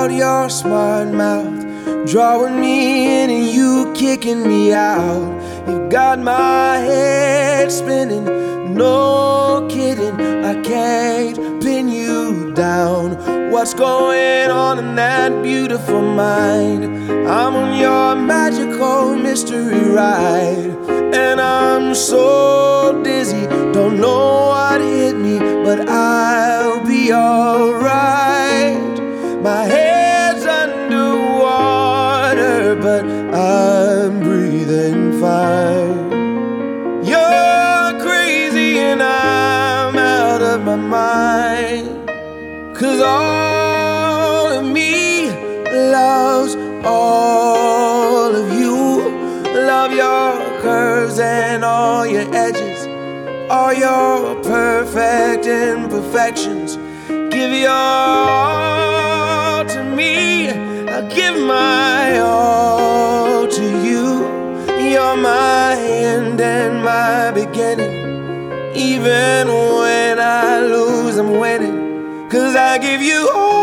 about your smart mouth, drawing me in and you kicking me out. You got my head spinning, no kidding, I can't pin you down. What's going on in that beautiful mind? I'm on your magical mystery ride, and I'm so dizzy, don't know what hit me, but I'll be alright. My head's underwater, but I'm breathing fine. You're crazy and I'm out of my mind, 'cause all of me loves all of you. Love your curves and all your edges, all your perfect imperfections. Give your all to me, I'll give my all to you. You're my end and my beginning. Even when I lose, I'm winning, 'cause I give you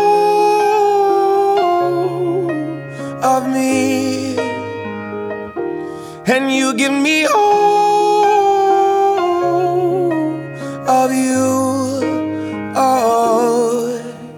all of me, and you give me all of you. Oh,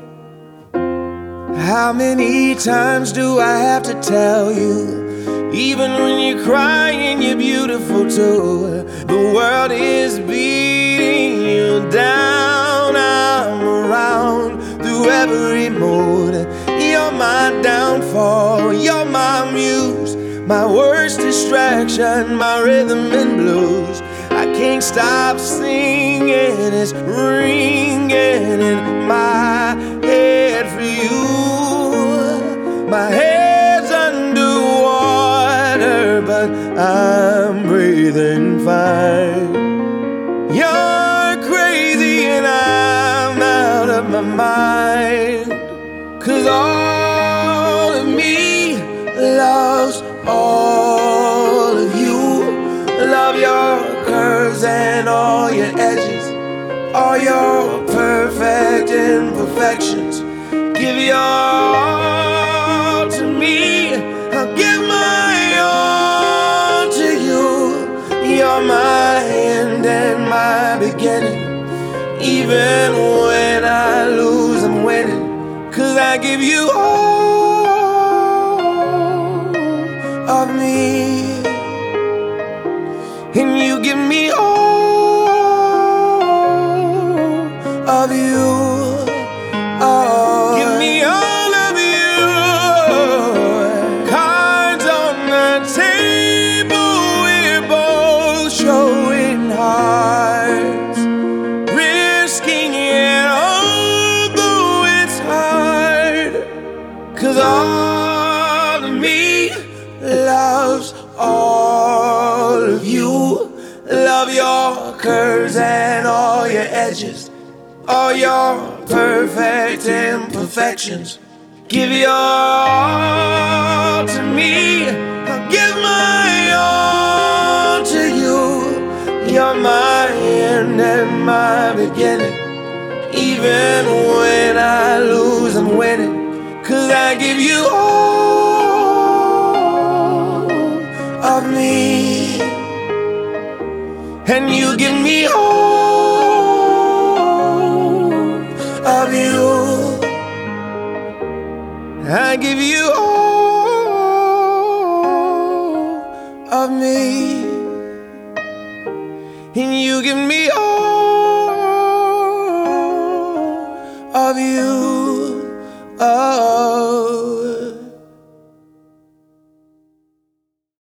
how many times do I have to tell you? Even when you're crying, you're beautiful too. The world is beating you down. I'm around through every mood. You're my downfall, you're my muse, my worst distraction, my rhythm and blues. I can't stop singing, it's ringing in my head for you. My head's underwater, but I'm breathing fine. You're crazy and I'm out of my mind, 'cause all of me loves all of you. Love your curves and all your edges, all your perfect imperfections. Give your all to me, I'll give my all to you. You're my end and my beginning. Even when I lose, I'm winning, 'cause I give you all of me, and you give me all of you. Oh, give me all of you. Cards on the table, we're both showing hearts, risking it although it's hard, 'cause all of me loves all of you. Love your curves and all your edges, all your perfect imperfections. Give your all to me, I'll give my all to you. You're my end and my beginning. Even when I lose, I'm winning, 'cause I give you all of me, and you give me all of you. I give you all of me, and you give me all of you. Oh.